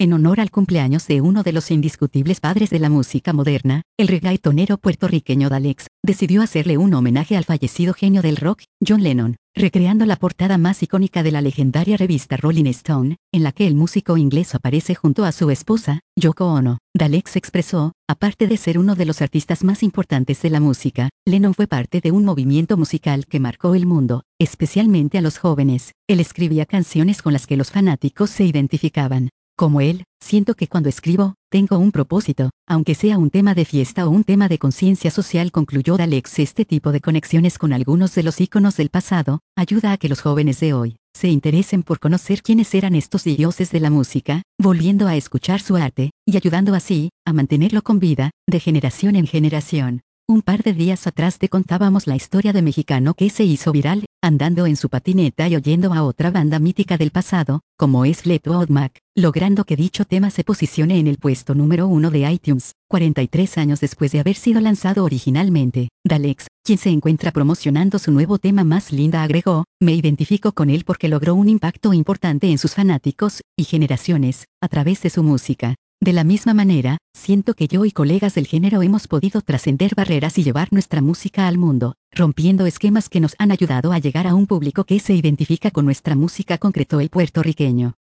En honor al cumpleaños de uno de los indiscutibles padres de la música moderna, el reggaetonero puertorriqueño Dalex decidió hacerle un homenaje al fallecido genio del rock, John Lennon, recreando la portada más icónica de la legendaria revista Rolling Stone, en la que el músico inglés aparece junto a su esposa, Yoko Ono. Dalex expresó: aparte de ser uno de los artistas más importantes de la música, Lennon fue parte de un movimiento musical que marcó el mundo, especialmente a los jóvenes. Él escribía canciones con las que los fanáticos se identificaban. Como él, siento que cuando escribo, tengo un propósito, aunque sea un tema de fiesta o un tema de conciencia social, concluyó Dalex. Este tipo de conexiones con algunos de los íconos del pasado, ayuda a que los jóvenes de hoy se interesen por conocer quiénes eran estos dioses de la música, volviendo a escuchar su arte, y ayudando así, a mantenerlo con vida, de generación en generación. Un par de días atrás te contábamos la historia de mexicano que se hizo viral, andando en su patineta y oyendo a otra banda mítica del pasado, como es Fleetwood Mac, logrando que dicho tema se posicione en el puesto número 1 de iTunes, 43 años después de haber sido lanzado originalmente. Dalex, quien se encuentra promocionando su nuevo tema Más Linda, agregó: me identifico con él porque logró un impacto importante en sus fanáticos y generaciones, a través de su música. De la misma manera, siento que yo y colegas del género hemos podido trascender barreras y llevar nuestra música al mundo, rompiendo esquemas que nos han ayudado a llegar a un público que se identifica con nuestra música, concretó el puertorriqueño.